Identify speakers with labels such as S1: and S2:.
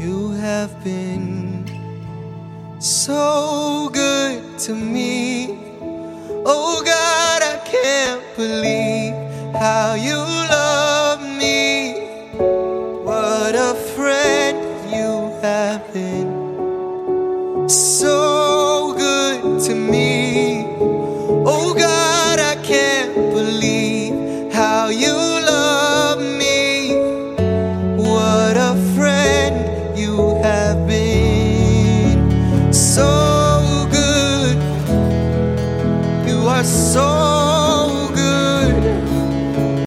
S1: You have been so good to me. Oh God.